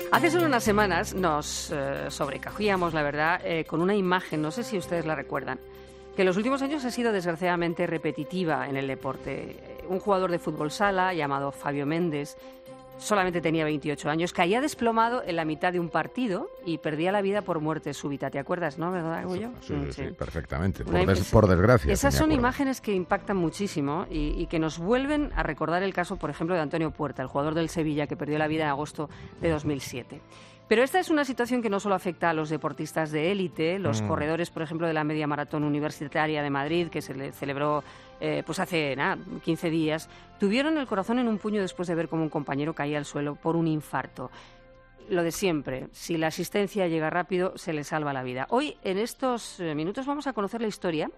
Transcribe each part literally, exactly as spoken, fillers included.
Hace solo unas semanas nos eh, sobrecogíamos, la verdad, eh, con una imagen, no sé si ustedes la recuerdan, que en los últimos años ha sido desgraciadamente repetitiva en el deporte. Un jugador de fútbol sala llamado Fabio Mendes, solamente tenía veintiocho años, caía desplomado en la mitad de un partido y perdía la vida por muerte súbita. ¿Te acuerdas, no? ¿Verdad, Agullo? Sí, sí, sí, perfectamente. Por, Una, des, por desgracia. Esas sí son imágenes que impactan muchísimo y, y que nos vuelven a recordar el caso, por ejemplo, de Antonio Puerta, el jugador del Sevilla que perdió la vida en agosto de dos mil siete. Pero esta es una situación que no solo afecta a los deportistas de élite, los mm. corredores, por ejemplo, de la media maratón universitaria de Madrid, que se le celebró eh, pues hace nada, quince días, tuvieron el corazón en un puño después de ver cómo un compañero caía al suelo por un infarto. Lo de siempre, si la asistencia llega rápido, se le salva la vida. Hoy, en estos minutos, vamos a conocer la historia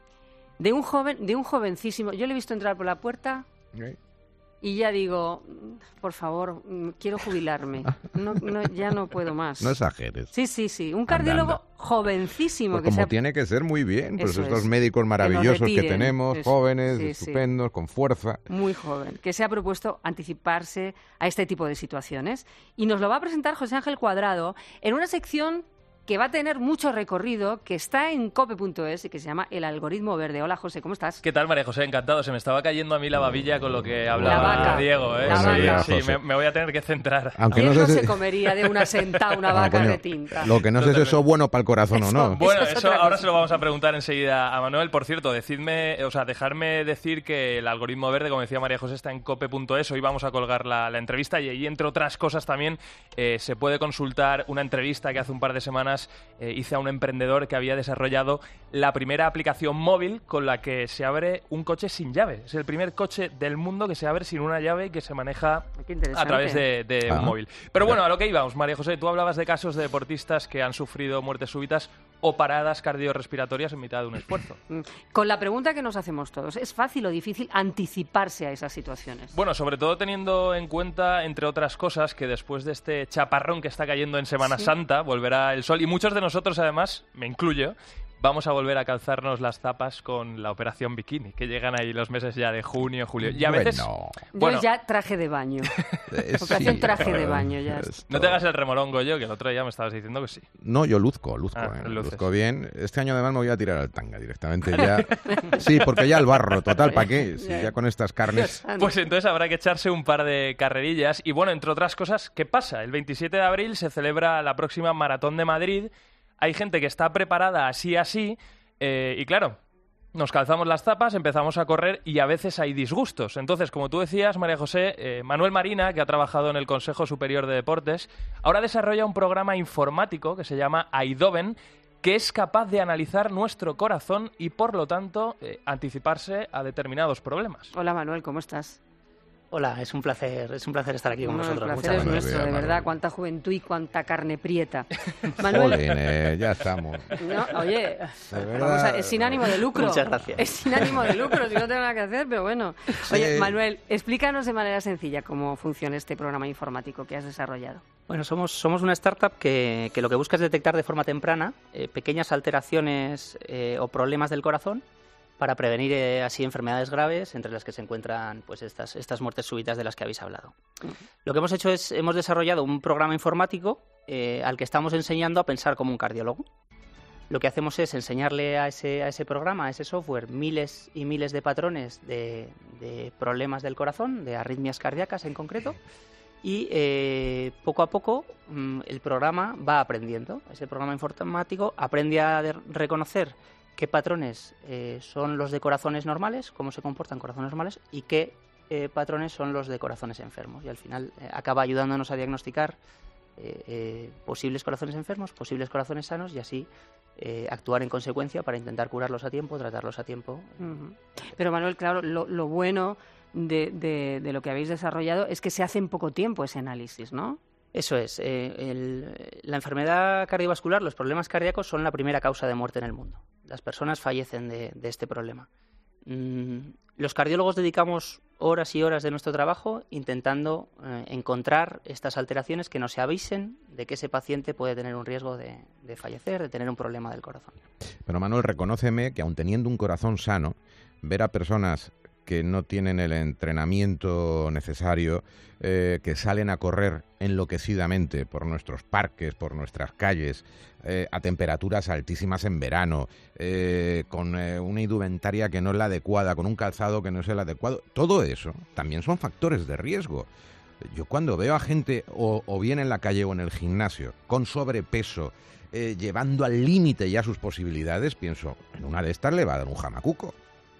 de un joven, de un jovencísimo. Yo le he visto entrar por la puerta. ¿Sí? Y ya digo, por favor, quiero jubilarme. No, no, ya no puedo más. No exageres. Sí, sí, sí. Un cardiólogo anda, anda. jovencísimo. Pues que como sea... tiene que ser, muy bien. Pues estos es. médicos maravillosos que, que tenemos, Eso. jóvenes, sí, estupendos, sí. con fuerza. Muy joven. Que se ha propuesto anticiparse a este tipo de situaciones. Y nos lo va a presentar José Ángel Cuadrado en una sección que va a tener mucho recorrido, que está en cope punto es y que se llama El Algoritmo Verde. Hola, José, ¿cómo estás? ¿Qué tal, María José? Encantado. Se me estaba cayendo a mí la babilla con lo que hablaba Diego. ¿eh? La sí, vaca. sí, me, me voy a tener que centrar. Aunque no, sé si... se comería de una sentada una vaca no, coño, de tinta. Lo que no sé si eso es bueno para el corazón o no. Bueno, eso, eso ahora se lo vamos a preguntar enseguida a Manuel. Por cierto, decidme, o sea, dejarme decir que El Algoritmo Verde, como decía María José, está en cope punto es. Hoy vamos a colgar la, la entrevista y ahí, entre otras cosas, también eh, se puede consultar una entrevista que hace un par de semanas eh, hice a un emprendedor que había desarrollado la primera aplicación móvil con la que se abre un coche sin llave. Es el primer coche del mundo que se abre sin una llave y que se maneja a través de, de ah. un móvil. Pero bueno, a lo que íbamos, María José, tú hablabas de casos de deportistas que han sufrido muertes súbitas o paradas cardiorrespiratorias en mitad de un esfuerzo. Con la pregunta que nos hacemos todos, ¿es fácil o difícil anticiparse a esas situaciones? Bueno, sobre todo teniendo en cuenta, entre otras cosas, que después de este chaparrón que está cayendo en Semana ¿Sí? Santa, volverá el sol y muchos de nosotros, además, me incluyo, vamos a volver a calzarnos las zapas con la operación bikini, que llegan ahí los meses ya de junio, julio. Y a bueno. veces... Bueno, yo ya traje de baño. Operación sí, traje de baño ya. No te hagas el remolongo yo, que el otro día me estabas diciendo que sí. No, yo luzco, luzco, ah, eh, luzco bien. Este año además me voy a tirar al tanga directamente ya. Sí, porque ya el barro, total, ¿para qué? Si ya con estas carnes... Pues entonces habrá que echarse un par de carrerillas. Y bueno, entre otras cosas, ¿qué pasa? El veintisiete de abril se celebra la próxima Maratón de Madrid. Hay gente que está preparada así, así, eh, y claro, nos calzamos las zapas, empezamos a correr y a veces hay disgustos. Entonces, como tú decías, María José, eh, Manuel Marina, que ha trabajado en el Consejo Superior de Deportes, ahora desarrolla un programa informático que se llama Aidoven, que es capaz de analizar nuestro corazón y, por lo tanto, eh, anticiparse a determinados problemas. Hola, Manuel, ¿cómo estás? Hola, es un placer, es un placer estar aquí con no, vosotros. El placer Muchas es nuestro, de Manuel. verdad, cuánta juventud y cuánta carne prieta. Manuel, Jolín, eh, ya estamos. No, oye, vamos a, es sin ánimo de lucro. Muchas gracias. Es sin ánimo de lucro, si no tengo nada que hacer, pero bueno. Oye, sí. Manuel, explícanos de manera sencilla cómo funciona este programa informático que has desarrollado. Bueno, somos, somos una startup que, que lo que busca es detectar de forma temprana eh, pequeñas alteraciones eh, o problemas del corazón para prevenir eh, así enfermedades graves, entre las que se encuentran pues estas, estas muertes súbitas de las que habéis hablado. Uh-huh. Lo que hemos hecho es, hemos desarrollado un programa informático eh, al que estamos enseñando a pensar como un cardiólogo. Lo que hacemos es enseñarle a ese, a ese programa, a ese software, miles y miles de patrones de, de problemas del corazón, de arritmias cardíacas en concreto, y eh, poco a poco mmm, el programa va aprendiendo. Ese programa informático aprende a de- reconocer qué patrones eh, son los de corazones normales, cómo se comportan corazones normales, y qué eh, patrones son los de corazones enfermos. Y al final eh, acaba ayudándonos a diagnosticar eh, eh, posibles corazones enfermos, posibles corazones sanos, y así eh, actuar en consecuencia para intentar curarlos a tiempo, tratarlos a tiempo. Uh-huh. Pero Manuel, claro, lo, lo bueno de, de, de lo que habéis desarrollado es que se hace en poco tiempo ese análisis, ¿no? Eso es. Eh, el, la enfermedad cardiovascular, los problemas cardíacos son la primera causa de muerte en el mundo. Las personas fallecen de, de este problema. Mm, los cardiólogos dedicamos horas y horas de nuestro trabajo intentando eh, encontrar estas alteraciones que nos avisen de que ese paciente puede tener un riesgo de, de fallecer, de tener un problema del corazón. Pero Manuel, reconóceme que aun teniendo un corazón sano, ver a personas que no tienen el entrenamiento necesario, eh, que salen a correr enloquecidamente por nuestros parques, por nuestras calles, eh, a temperaturas altísimas en verano, eh, con eh, una indumentaria que no es la adecuada, con un calzado que no es el adecuado. Todo eso también son factores de riesgo. Yo cuando veo a gente, o, o bien en la calle o en el gimnasio, con sobrepeso, eh, llevando al límite ya sus posibilidades, pienso, en una de estas le va a dar un jamacuco.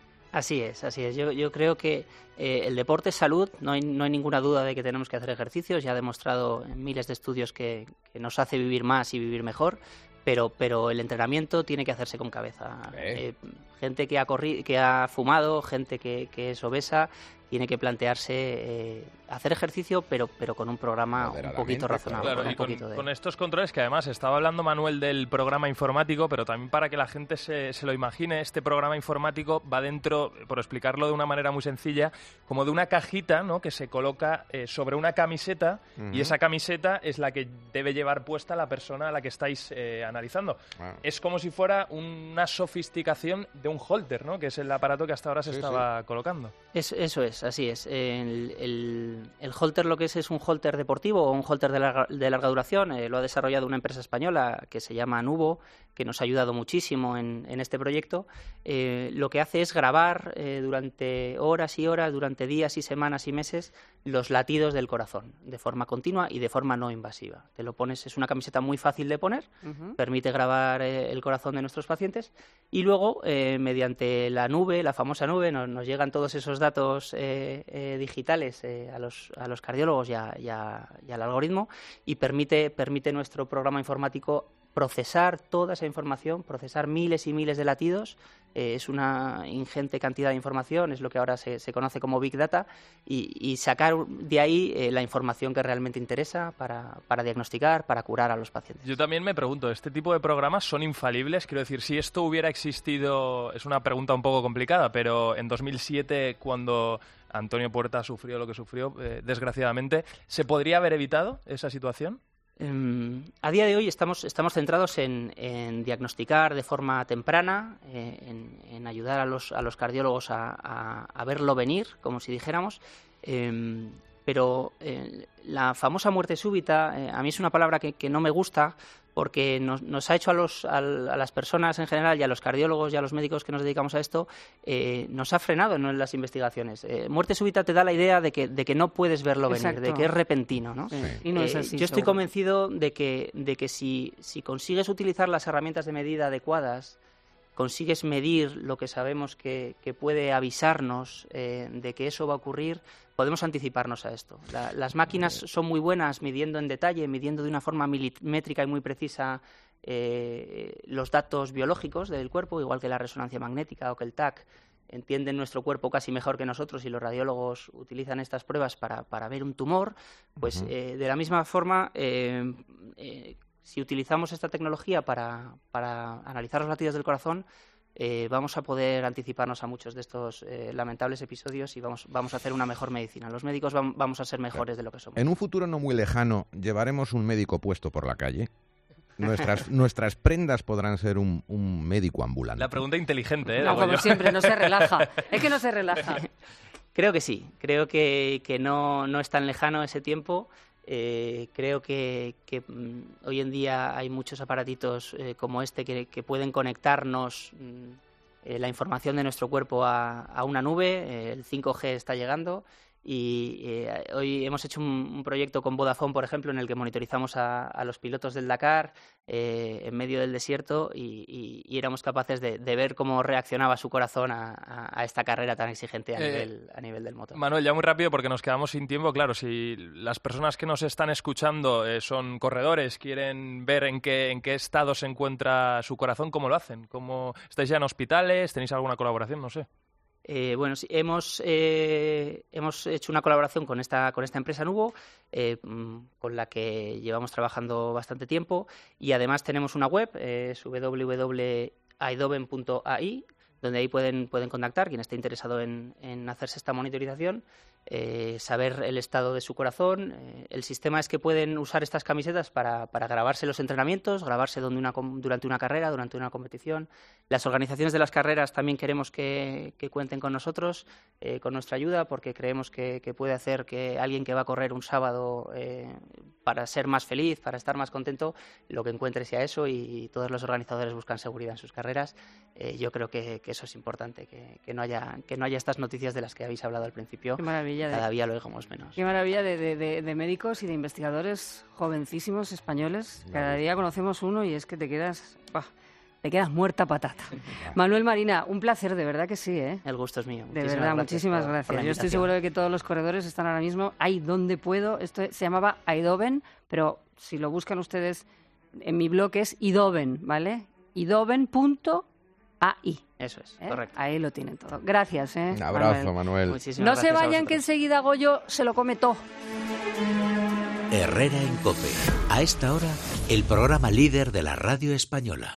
Así es, así es. Yo, yo creo que eh, el deporte es salud, no hay, no hay ninguna duda de que tenemos que hacer ejercicios, ya ha demostrado en miles de estudios que, que nos hace vivir más y vivir mejor, pero, pero el entrenamiento tiene que hacerse con cabeza. Eh, gente que ha, corri- que ha fumado, gente que, que es obesa, tiene que plantearse eh, hacer ejercicio, pero pero con un programa un poquito razonable. Claro, un y con, poquito de... con estos controles, que además estaba hablando Manuel del programa informático, pero también para que la gente se, se lo imagine, este programa informático va dentro, por explicarlo de una manera muy sencilla, como de una cajita, ¿no?, que se coloca eh, sobre una camiseta, uh-huh. y esa camiseta es la que debe llevar puesta la persona a la que estáis eh, analizando. Ah. Es como si fuera una sofisticación de un holter, ¿no?, que es el aparato que hasta ahora se sí, estaba sí. colocando. Es, eso es. Así es. El, el, el holter lo que es es un holter deportivo o un holter de larga, de larga duración. Eh, lo ha desarrollado una empresa española que se llama Nubo, que nos ha ayudado muchísimo en, en este proyecto. Eh, lo que hace es grabar eh, durante horas y horas, durante días y semanas y meses, los latidos del corazón, de forma continua y de forma no invasiva. Te lo pones, es una camiseta muy fácil de poner, uh-huh. permite grabar eh, el corazón de nuestros pacientes y luego, eh, mediante la nube, la famosa nube, nos, nos llegan todos esos datos eh, eh, digitales eh, a, los, a los cardiólogos y, a, y, a, y al algoritmo y permite, permite nuestro programa informático procesar toda esa información, procesar miles y miles de latidos. Eh, es una ingente cantidad de información, es lo que ahora se, se conoce como Big Data, y, y sacar de ahí eh, la información que realmente interesa para, para diagnosticar, para curar a los pacientes. Yo también me pregunto, ¿este tipo de programas son infalibles? Quiero decir, si esto hubiera existido, es una pregunta un poco complicada, pero en dos mil siete, cuando Antonio Puerta sufrió lo que sufrió, eh, desgraciadamente, ¿se podría haber evitado esa situación? Um, a día de hoy estamos, estamos centrados en, en diagnosticar de forma temprana, eh, en, en ayudar a los, a los cardiólogos a, a, a verlo venir, como si dijéramos, eh, pero eh, la famosa muerte súbita, eh, a mí es una palabra que, que no me gusta porque nos, nos ha hecho a, los, a, a las personas en general y a los cardiólogos y a los médicos que nos dedicamos a esto, eh, nos ha frenado en las investigaciones. Eh, muerte súbita te da la idea de que, de que no puedes verlo venir, Exacto. de que es repentino, ¿no? Sí. Y no eh, es así, yo estoy seguro. convencido de que, de que si, si consigues utilizar las herramientas de medida adecuadas, consigues medir lo que sabemos que, que puede avisarnos eh, de que eso va a ocurrir, podemos anticiparnos a esto. La, las máquinas son muy buenas midiendo en detalle, midiendo de una forma milimétrica y muy precisa eh, los datos biológicos del cuerpo, igual que la resonancia magnética o que el T A C. Entienden nuestro cuerpo casi mejor que nosotros y los radiólogos utilizan estas pruebas para, para ver un tumor. Pues uh-huh. eh, de la misma forma, eh, eh, si utilizamos esta tecnología para, para analizar los latidos del corazón, eh, vamos a poder anticiparnos a muchos de estos eh, lamentables episodios y vamos, vamos a hacer una mejor medicina. Los médicos vam, vamos a ser mejores de lo que somos. En un futuro no muy lejano, ¿llevaremos un médico puesto por la calle? Nuestras, nuestras prendas podrán ser un, un médico ambulante. La pregunta inteligente, ¿eh? No, como siempre, no se relaja. Es que no se relaja. Creo que sí. Creo que, que no, no es tan lejano ese tiempo. Eh, creo que, que mm, hoy en día hay muchos aparatitos eh, como este que, que pueden conectarnos mm, eh, la información de nuestro cuerpo a, a una nube. Eh, el cinco G está llegando y eh, hoy hemos hecho un, un proyecto con Vodafone, por ejemplo, en el que monitorizamos a, a los pilotos del Dakar eh, en medio del desierto y, y, y éramos capaces de, de ver cómo reaccionaba su corazón a, a, a esta carrera tan exigente a, eh, nivel, a nivel del motor. Manuel, ya muy rápido porque nos quedamos sin tiempo. Claro, si las personas que nos están escuchando eh, son corredores, quieren ver en qué, en qué estado se encuentra su corazón, ¿cómo lo hacen? ¿Cómo, ¿estáis ya en hospitales? ¿Tenéis alguna colaboración? No sé. Eh, bueno, sí, hemos, eh, hemos hecho una colaboración con esta, con esta empresa Nubo, eh, con la que llevamos trabajando bastante tiempo y además tenemos una web, eh, es doble u doble u doble punto aidoven punto a i, donde ahí pueden, pueden contactar quien esté interesado en, en hacerse esta monitorización eh, saber el estado de su corazón. Eh, el sistema es que pueden usar estas camisetas para, para grabarse los entrenamientos, grabarse donde una, durante una carrera, durante una competición. Las organizaciones de las carreras también queremos que, que cuenten con nosotros, eh, con nuestra ayuda, porque creemos que, que puede hacer que alguien que va a correr un sábado eh, para ser más feliz, para estar más contento, lo que encuentre sea eso, y, y todos los organizadores buscan seguridad en sus carreras. Eh, yo creo que, que eso es importante, que, que, no haya, que no haya estas noticias de las que habéis hablado al principio. Qué maravilla. Cada de, día lo oigamos menos. Qué maravilla de, de, de, de médicos y de investigadores jovencísimos españoles. Cada día conocemos uno y es que te quedas... ¡Bah! Te quedas muerta patata. Manuel Marina, un placer, de verdad que sí, ¿eh? El gusto es mío. De verdad, muchísimas por, gracias. por Yo estoy seguro de que todos los corredores están ahora mismo ahí donde puedo. Esto se llamaba Eindhoven, pero si lo buscan ustedes en mi blog es Eindhoven, ¿vale? Eindhoven punto a i. Eso es, ¿Eh? correcto. Ahí lo tienen todo. Gracias, ¿eh? Un abrazo, Manuel. No se vayan, que enseguida Goyo se lo come todo. Herrera en COPE. A esta hora, el programa líder de la radio española.